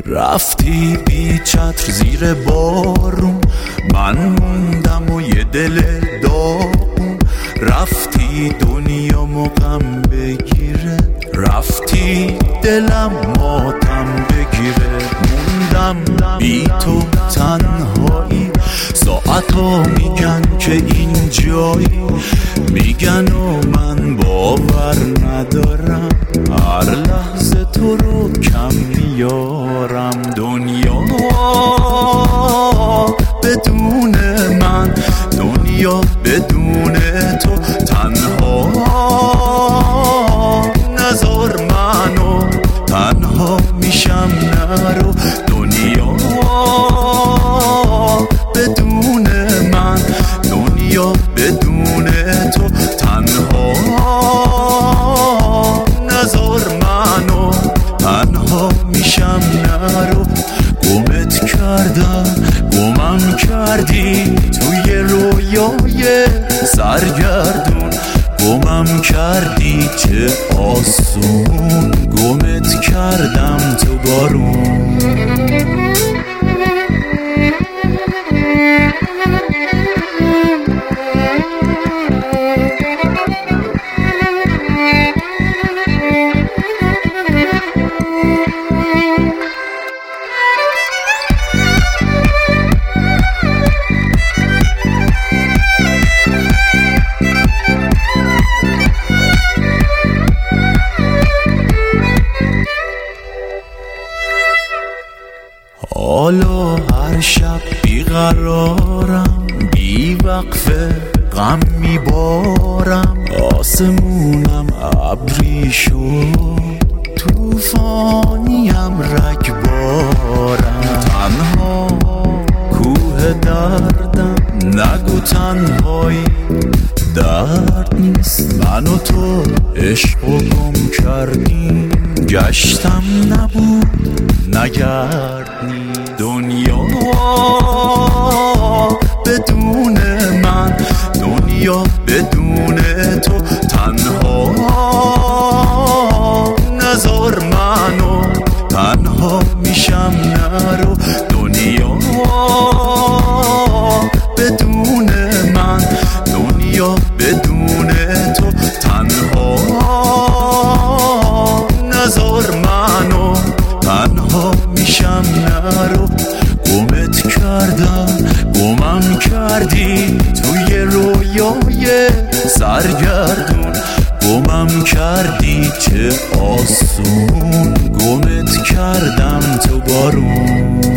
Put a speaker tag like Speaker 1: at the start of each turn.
Speaker 1: رفتی بی چتر زیر بارون، من موندم و یه دل داغون. رفتی دنیامو غم بگیره، رفتی دلم ماتم بگیره. موندم بی تو تنهایی، ساعتا میگن که این جایی، میگن و من باور ندارم، هر لحظه تو رو کم میارم. دنیا بدون من، دنیا بدون تو تنها، نذار منو تنها میشم نرو. دنیا بدون من، دنیا بدون تو تنها، نذار منو تنها میشم نرو. گمت کردم، گمم کردی توی رویای سرگردون، گمم کردی چه آسون، گمت کردم تو بارون. حالا هر شب بیقرارم، بی وقفه غم میبارم. آسمونم ابری شد، توفانیم رگبارم. تنها کوه دردم، نگو تنهایی درد نیست. من و تو عشقو گم کردیم، گشتم نبود نگردنی. دنیا بدون من، دنیا بدون تو تنها، نذار منو تنها میشم نرو. دنیا بدون من، دنیا بدون تو تنها، نذار منو تنها میشم نرو. گمت کردم، گمم کردی توی رویای سرگردون، گمم کردی چه آسون، گمت کردم تو بارون.